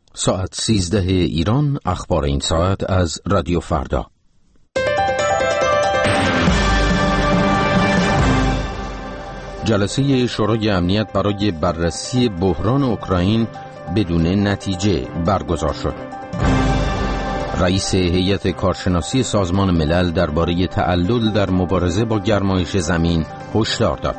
ساعت 13 ایران، اخبار این ساعت از رادیو فردا. جلسه شورای امنیت برای بررسی بحران اوکراین بدون نتیجه برگزار شد. رئیس هیئت کارشناسی سازمان ملل درباره تعلل در مبارزه با گرمایش زمین هشدار داد.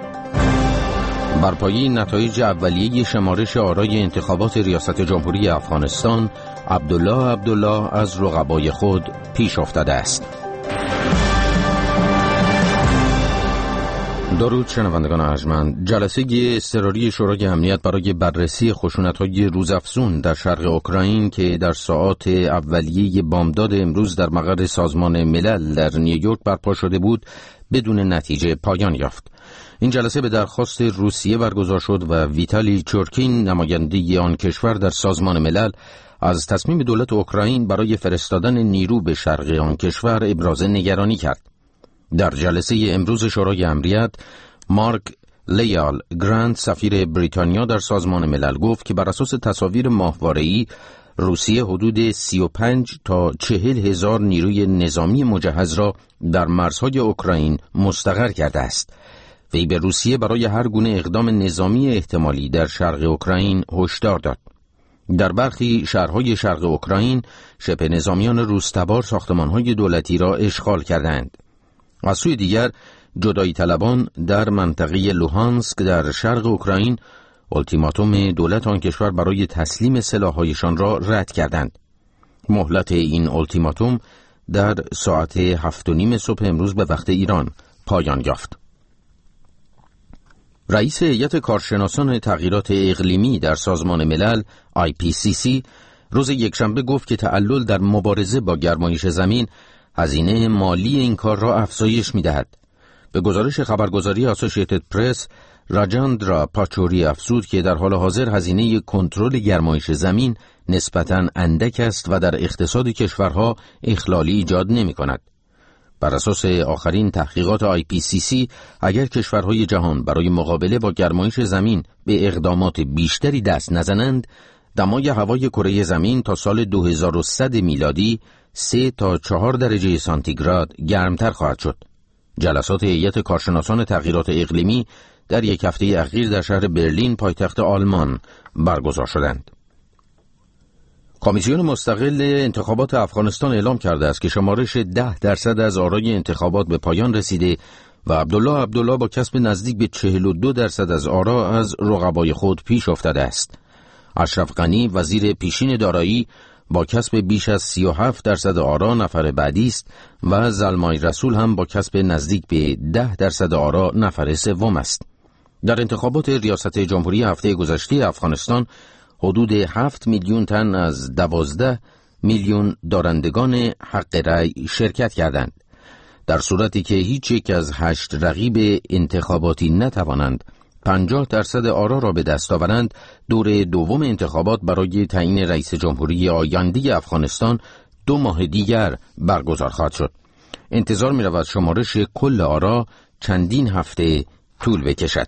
بر پایه نتایج اولیه شمارش آرای انتخابات ریاست جمهوری افغانستان، عبدالله از رقبای خود پیش افتاده است. درود شنوندگان ارجمند. جلسه اضطراری شورای امنیت برای بررسی خشونت‌های روزافزون در شرق اوکراین که در ساعات اولیه بامداد امروز در مقر سازمان ملل در نیویورک برپا شده بود بدون نتیجه پایان یافت. این جلسه به درخواست روسیه برگزار شد و ویتالی چورکین، نماینده آن کشور در سازمان ملل، از تصمیم دولت اوکراین برای فرستادن نیرو به شرق آن کشور ابراز نگرانی کرد. در جلسه امروز شورای امنیت، مارک لیال گراند، سفیر بریتانیا در سازمان ملل، گفت که بر اساس تصاویر ماهواره‌ای روسیه حدود 35 تا 40 هزار نیروی نظامی مجهز را در مرزهای اوکراین مستقر کرده است. وی به روسیه برای هر گونه اقدام نظامی احتمالی در شرق اوکراین هشدار داد. در برخی شهرهای شرق اوکراین، شبه نظامیان روس‌تبار ساختمان‌های دولتی را اشغال کردند. از سوی دیگر، جدایی طلبان در منطقه لوهانسک در شرق اوکراین التیماتوم دولت آن کشور برای تسلیم سلاح‌هایشان را رد کردند. مهلت این التیماتوم در ساعت 7:30 صبح امروز به وقت ایران پایان یافت. رئیس هیئت کارشناسان تغییرات اقلیمی در سازمان ملل IPCC روز یکشنبه گفت که تعلل در مبارزه با گرمایش زمین هزینه مالی این کار را افزایش می‌دهد. به گزارش خبرگزاری آسوشییتد پرس، راجاندرا پاچوری افزود که در حال حاضر هزینه کنترل گرمایش زمین نسبتاً اندک است و در اقتصاد کشورها اخلالی ایجاد نمی‌کند. بر اساس آخرین تحقیقات IPCC، اگر کشورهای جهان برای مقابله با گرمایش زمین به اقدامات بیشتری دست نزنند، دمای هوای کره زمین تا سال 2100 میلادی 3 تا 4 درجه سانتیگراد گرمتر خواهد شد. جلسات هیئت کارشناسان تغییرات اقلیمی در یک هفته اخیر در شهر برلین، پایتخت آلمان، برگزار شدند. کمیسیون مستقل انتخابات افغانستان اعلام کرده است که شمارش 10% از آرای انتخابات به پایان رسیده و عبدالله با کسب نزدیک به 42% از آرا از رقبای خود پیش افتاده است. اشرف غنی، وزیر پیشین دارایی، با کسب بیش از 37% آرا نفر بعدی است و زلمای رسول هم با کسب نزدیک به 10% آرا نفر سوم است. در انتخابات ریاست جمهوری هفته گذشته افغانستان، حدود 7 میلیون تن از 12 میلیون دارندگان حق رأی شرکت کردند. در صورتی که هیچ یک از 8 رقیب انتخاباتی نتوانند 50% آرا را به دست آورند، دور دوم انتخابات برای تعیین رئیس جمهوری آینده افغانستان 2 ماه دیگر برگزار خواهد شد. انتظار می رود شمارش کل آرا چندین هفته طول بکشد.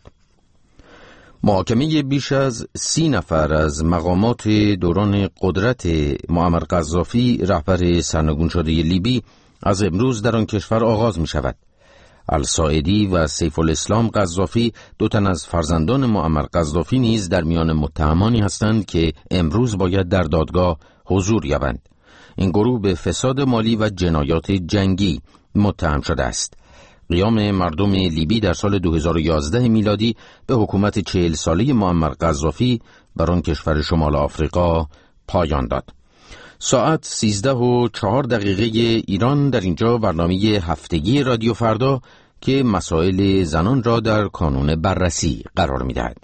محاکمه بیش از 30 نفر از مقامات دوران قدرت معمر قذافی، رهبر سرنگون شده لیبی، از امروز در آن کشور آغاز می شود. الساعدی و سیف الاسلام قذافی، 2 تن از فرزندان معمر قذافی، نیز در میان متهمانی هستند که امروز باید در دادگاه حضور یابند. این گروه به فساد مالی و جنایات جنگی متهم شده است. قیام مردم لیبی در سال 2011 میلادی به حکومت 40 ساله معمر قذافی بر آن کشور شمال آفریقا پایان داد. ساعت 13:04 ایران. در اینجا برنامه هفتگی رادیو فردا که مسائل زنان را در کانون بررسی قرار می‌دهد.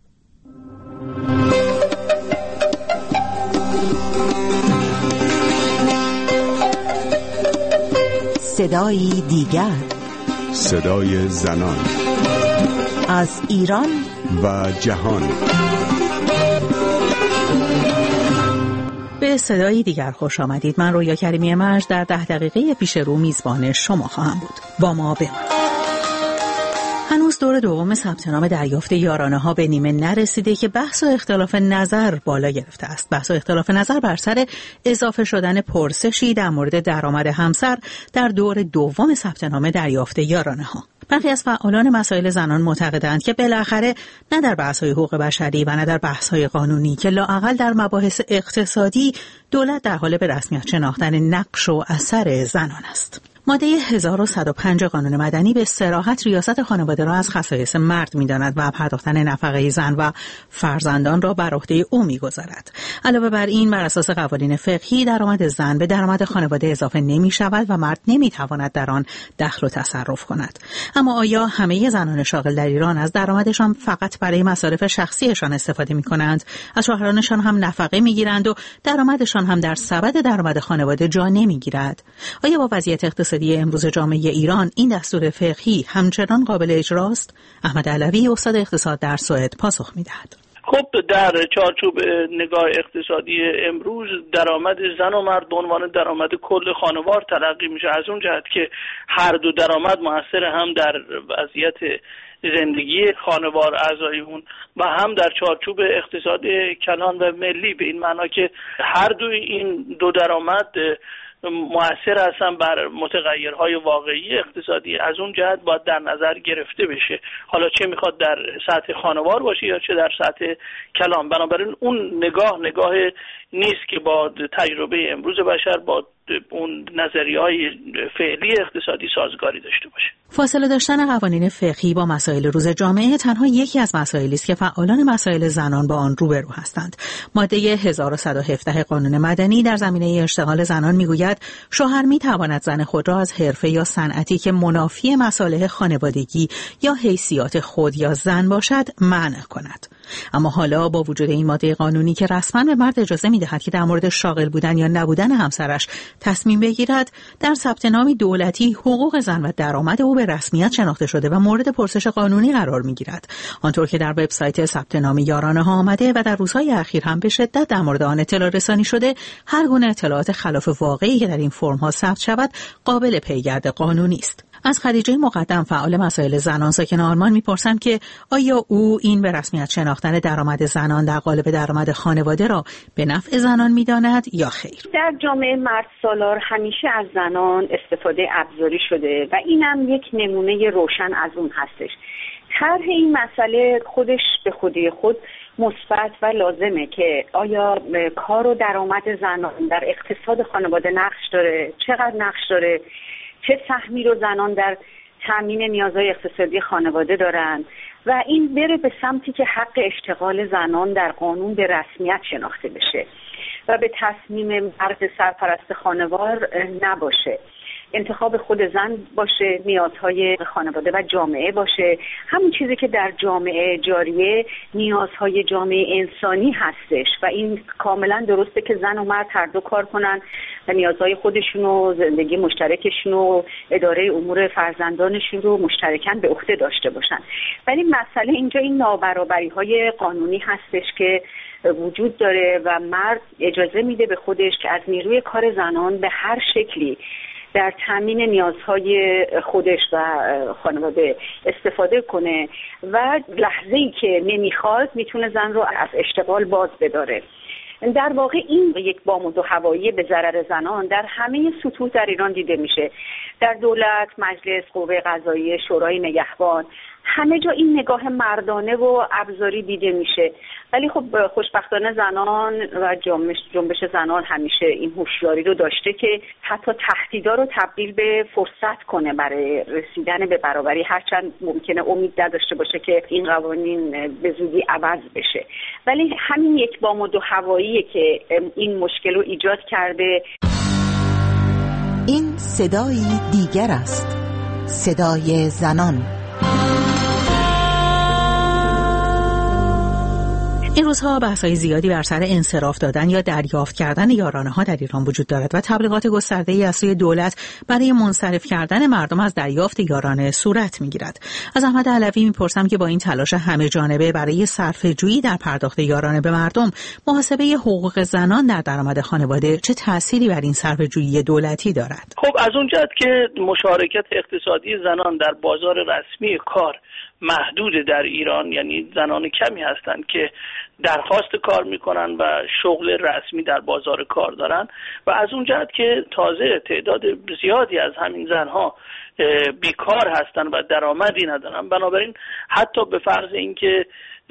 صدای دیگر، صدای زنان از ایران و جهان. به صدای دیگر خوش آمدید. من رویا کریمی مرج در 10 دقیقه پیش رو میزبان شما خواهم بود. با ما بمانید. هنوز دور دوم ثبت نام دریافت یارانه ها به نیمه نرسیده که بحث و اختلاف نظر بالا گرفته است. بحث و اختلاف نظر بر سر اضافه شدن پرسشی در مورد درآمد همسر در دور دوم ثبت نام دریافت یارانه ها. برخی از فعالان مسائل زنان معتقدند که بالاخره نه در بحث‌های حقوق بشری و نه در بحث‌های قانونی که لااقل در مباحث اقتصادی دولت در حال به رسمیت شناختن نقش و اثر زنان است. ماده 1105 قانون مدنی به صراحت ریاست خانواده را از خصایص مرد می‌داند و پرداختن نفقه زن و فرزندان را بر عهده او می‌گذارد. علاوه بر این، بر اساس قوانین فقهی درآمد زن به درآمد خانواده اضافه نمی‌شود و مرد نمی‌تواند در آن دخل و تصرف کند. اما آیا همه زنان شاغل در ایران از درآمدشان فقط برای مصارف شخصیشان استفاده می‌کنند؟ از شوهرانشان هم نفقه می‌گیرند و درآمدشان هم در سبد درآمد خانواده جا نمی‌گیرد؟ آیا با وضعیت اقتصادی امروز جامعه ایران این دستور فقهی همچنان قابل اجراست؟ احمد علوی استاد اقتصاد در سوئد پاسخ می‌دهد. خب در چارچوب نگاه اقتصادی امروز درآمد زن و مرد به عنوان درآمد کل خانوار تلقی میشه، از اون جهت که هر دو درآمد مؤثر هم در وضعیت زندگی خانوار اعضای اون و هم در چارچوب اقتصاد کلان و ملی، به این معنا که هر دو این دو درآمد مؤثر هستن بر متغیرهای واقعی اقتصادی. از اون جهت باید در نظر گرفته بشه، حالا چه میخواد در سطح خانوار باشه یا چه در سطح کلان. بنابراین اون نگاه نیست که با تجربه امروز بشر با اون نظریه‌های فعلی اقتصادی سازگاری داشته باشه. فاصله داشتن قوانین فقهی با مسائل روز جامعه تنها یکی از مسائلی است که فعالان مسائل زنان با آن روبرو هستند. ماده 1117 قانون مدنی در زمینه اشتغال زنان میگوید شوهر میتواند زن خود را از حرفه یا صنعتی که منافی مصالح خانوادگی یا حیثیات خود یا زن باشد منع کند. اما حالا با وجود این ماده قانونی که رسما به مرد اجازه میدهد که در مورد شاغل بودن یا نبودن همسرش تصمیم بگیرد، در ثبت نام دولتی حقوق زن و درآمد او به رسمیت شناخته شده و مورد پرسش قانونی قرار میگیرد. آنطور که در وبسایت ثبت نام یارانه ها آمده و در روزهای اخیر هم به شدت در مورد آن اطلاع رسانی شده، هر گونه اطلاعات خلاف واقعی که در این فرم ها ثبت شود قابل پیگرد قانونی است. از خدیجه مقدم فعال مسائل زنان ساکن آلمان میپرسم که آیا او این به رسمیت شناختن درآمد زنان در قالب درآمد خانواده را به نفع زنان میداند یا خیر؟ در جامعه مرد سالار همیشه از زنان استفاده ابزاری شده و اینم یک نمونه روشن از اون هستش. طرح این مسئله خودش به خودی خود مثبت و لازمه که آیا کار و درآمد زنان در اقتصاد خانواده نقش داره، چقدر نقش داره، چه سهمی رو زنان در تامین نیازهای اقتصادی خانواده دارن و این بره به سمتی که حق اشتغال زنان در قانون به رسمیت شناخته بشه و به تصمیم مرد سرپرست خانوار نباشه. انتخاب خود زن باشه، نیازهای خانواده و جامعه باشه، همون چیزی که در جامعه جاریه نیازهای جامعه انسانی هستش و این کاملا درسته که زن و مرد هر دو کار کنن و نیازهای خودشون و زندگی مشترکشون و اداره امور فرزندانشون رو مشترکاً به عهده داشته باشن. ولی مسئله اینجا این نابرابری‌های قانونی هستش که وجود داره و مرد اجازه میده به خودش که از نیروی کار زنان به هر شکلی در تامین نیازهای خودش و خانواده استفاده کنه و لحظه‌ای که نمیخواد میتونه زن رو از اشتغال باز بداره. در واقع این یک بام و دو هوایی به ضرر زنان در همه سطوح در ایران دیده میشه، در دولت، مجلس، قوه قضاییه، شورای نگهبان، همه جا این نگاه مردانه و ابزاری دیده میشه. ولی خب خوشبختانه زنان و جنبش زنان همیشه این هوشیاری رو داشته که حتی تهدیدها رو تبدیل به فرصت کنه برای رسیدن به برابری، هرچند ممکنه امید نداشته باشه که این قوانین به زودی عوض بشه. ولی همین یک بام و دو هواییه که این مشکل رو ایجاد کرده. این صدای دیگر است، صدای زنان. این روزها بحث‌های زیادی بر سر انصراف دادن یا دریافت کردن یارانه‌ها در ایران وجود دارد و تبلیغات گسترده‌ای از سوی دولت برای منصرف کردن مردم از دریافت یارانه صورت می‌گیرد. از احمد علوی می‌پرسم که با این تلاش همه جانبه برای صرفه‌جویی در پرداخت یارانه به مردم، محاسبه حقوق زنان در درآمد خانواده چه تأثیری بر این صرفه‌جویی دولتی دارد؟ خب از اون جهت که مشارکت اقتصادی زنان در بازار رسمی کار محدود در ایران، یعنی زنان کمی هستند که درخواست کار میکنن و شغل رسمی در بازار کار دارن و از اون جهت که تازه تعداد زیادی از همین زنها بیکار هستن و درآمدی ندارن، بنابراین حتی به فرض اینکه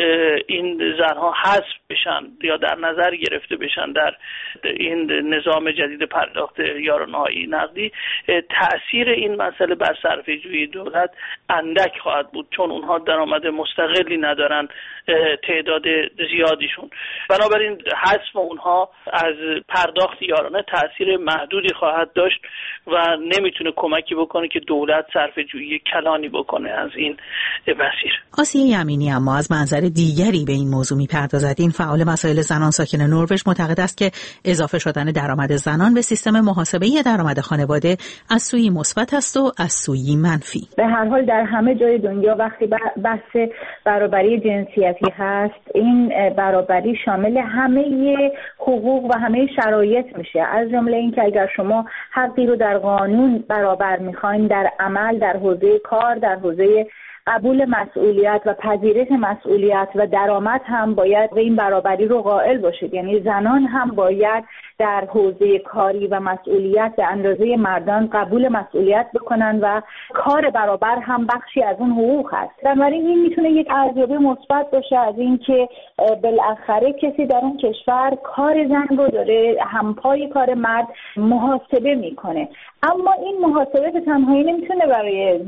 این زنها حذف بشن یا در نظر گرفته بشن در این نظام جدید پرداخت یارانه‌های نقدی، تأثیر این مسئله بر صرفه‌جویی دولت اندک خواهد بود، چون اونها درآمد مستقلی ندارن تعداد زیادیشون. بنابراین حذف اونها از پرداخت یارانه تأثیر محدودی خواهد داشت و نمیتونه کمکی بکنه که دولت صرفه‌جویی کلانی بکنه از این مسیر. آسیه یمینی اما از منظر دیگری به این موضوع می‌پردازد. این فعال مسائل زنان ساکن نروژ معتقد است که اضافه شدن درآمد زنان به سیستم محاسبه درآمد خانواده از سوی مثبت است و از سوی منفی. به هر حال در همه جای دنیا وقتی بحث برابری جنسیتی هست، این برابری شامل همه حقوق و همه شرایط میشه، از جمله اینکه اگر شما حقی رو در قانون برابر می‌خواید، در عمل، در حوزه کار، در حوزه قبول مسئولیت و پذیرش مسئولیت و درآمد هم باید به این برابری رو قائل باشید. یعنی زنان هم باید در حوزه کاری و مسئولیت به اندازه مردان قبول مسئولیت بکنن و کار برابر هم بخشی از اون حقوق هست. بنابراین این میتونه یک ارزیابی مثبت باشه از این که بالاخره کسی در اون کشور کار زن رو داره همپای کار مرد محاسبه میکنه. اما این محاسبه به تنهایی نمیتونه برای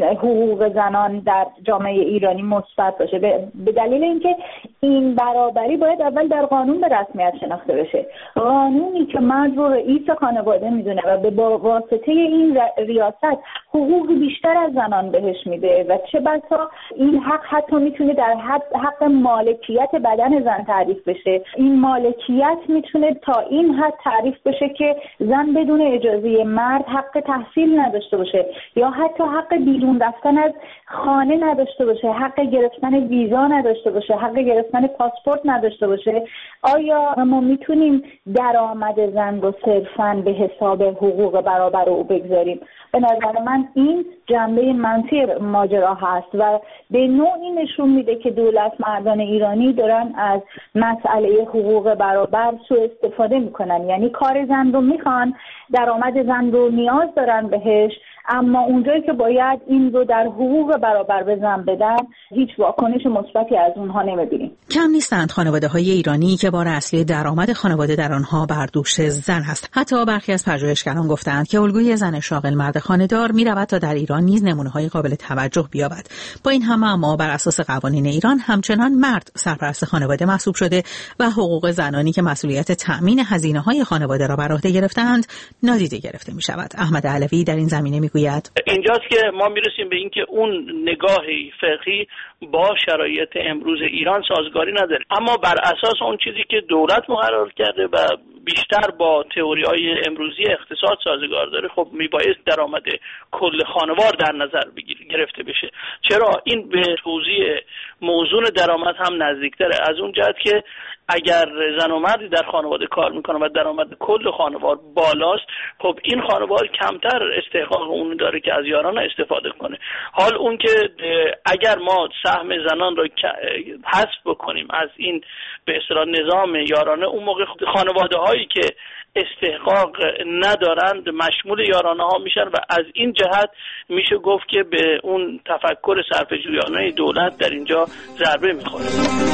حقوق زنان در جامعه ایرانی مثبت باشه، به دلیل اینکه این برابری باید اول در قانون به رسمیت شناخته بشه. قانونی که مرد رو رئیس خانواده میدونه و به واسطه این ریاست حقوق بیشتر از زنان بهش میده و چه بسا این حق حتی میتونه در حق مالکیت بدن زن تعریف بشه. این مالکیت میتونه تا این حد تعریف بشه که زن بدون اجازه مرد حق تحصیل نداشته باشه یا حتی حق بیرون رفتن از خانه نداشته باشه، حق گرفتن ویزا نداشته باشه، حق گرفتن پاسپورت نداشته باشه. آیا ما میتونیم درآمد زن رو صرفاً به حساب حقوق برابر او بگذاریم؟ به نظر من این جنبه منفی ماجرا هست و به نوعی نشون میده که دولت مردان ایرانی دارن از مسئله حقوق برابر سوء استفاده میکنن. یعنی کار زن رو میخوان، درآمد زن رو نیاز دارن بهش، اما اونجایی که باید این رو در حقوق برابر به زن بدن هیچ واکنش مثبتی از اونها نمیبینیم. کم نیستند خانواده‌های ایرانی که بار اصلی درآمد خانواده در آنها بر دوش زن هست. حتی برخی از پژوهشگران گفتند که الگوی زن شاغل مرد خانه‌دار می‌رود تا در ایران نیز نمونه‌های قابل توجه بیابد. با این همه اما بر اساس قوانین ایران همچنان مرد سرپرست خانواده محسوب شده و حقوق زنانی که مسئولیت تأمین هزینه‌های خانواده را بر عهده گرفتند نادیده گرفته می‌شود. احمد علوی در این زمینه می‌گوید اینجاست که ما میرسیم به این که اون نگاه فقهی با شرایط امروز ایران سازگاری نداره، اما بر اساس اون چیزی که دولت مقرر کرده و بیشتر با تئوری‌های امروزی اقتصاد سازگار داره، خب میبایست درآمد کل خانوار در نظر گرفته بشه. چرا؟ این به توزیع موزون درآمد هم نزدیک‌تره، از اون جهت که اگر زن و مردی در خانواده کار میکنه و درآمد کل خانوار بالاست، خب این خانوار کمتر استحقاق اون داره که از یارانه استفاده کنه. حال اون که اگر ما سهم زنان رو حذف بکنیم از این به اصطلاح نظام یارانه، اون موقع خانواده هایی که استحقاق ندارند مشمول یارانه ها میشن و از این جهت میشه گفت که به اون تفکر صرفه‌جویانه دولت در اینجا ضربه میخوره.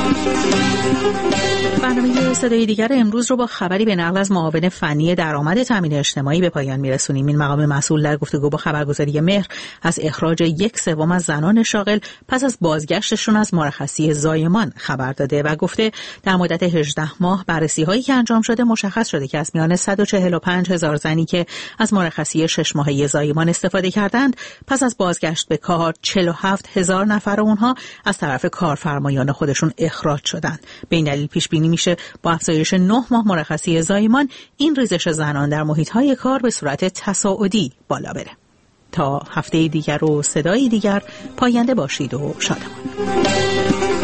برنامه صدای دیگر امروز رو با خبری به نقل از معاون فنی درآمد تامین اجتماعی به پایان میرسونیم. این مقام مسئول در گفتگو با خبرگزاری مهر از اخراج 1/3 از زنان شاغل پس از بازگشتشون از مرخصی زایمان خبر داده و گفته در مدت 18 ماه بررسی هایی که انجام شده مشخص شده که از میان میان 145,000 زنی که از مرخصی 6 ماهه زایمان استفاده کردند، پس از بازگشت به کار 47,000 نفر اونها از طرف کارفرمایان خودشون اخراج شدند. به این دلیل پیش بینی میشه با افزایش 9 ماه مرخصی زایمان این ریزش زنان در محیط‌های کار به صورت تصاعدی بالا بره. تا هفته دیگر و صدای دیگر، پاینده باشید و شادمان.